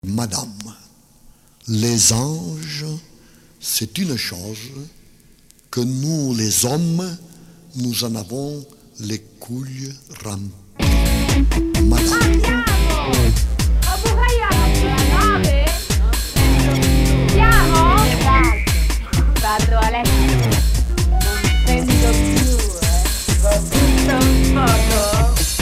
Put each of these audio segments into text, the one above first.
Madame, les anges, c'est une chose que nous, les hommes, nous en avons les couilles remplies. Madame. Andiamo! A Bucaiano sulla nave? Andiamo? Dai, vado a letto. Non sento più, va tutto un poco.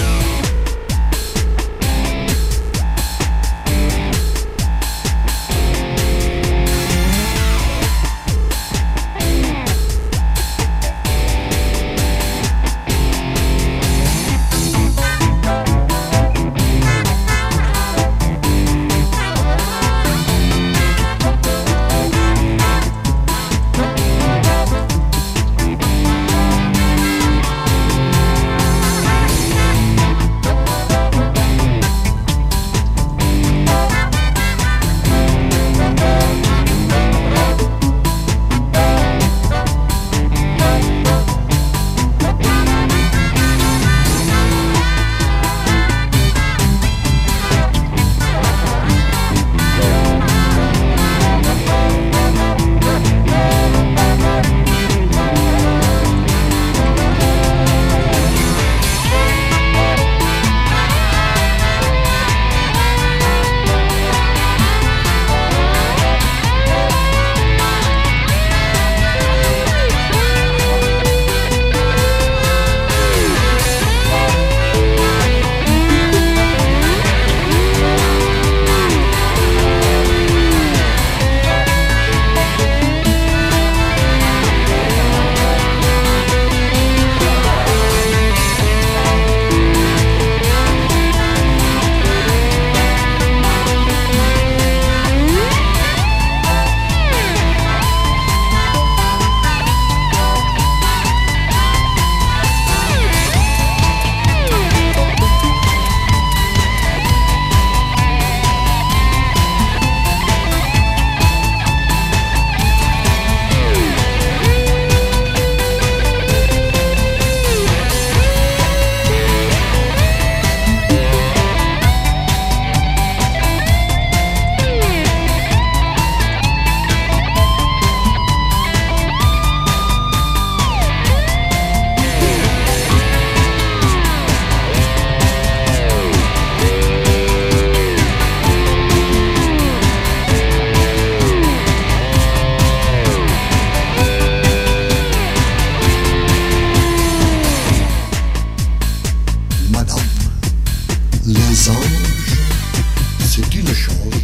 Les anges, c'est une chose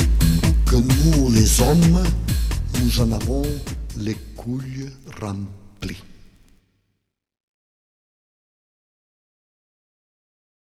que nous, les hommes, nous en avons les couilles remplies.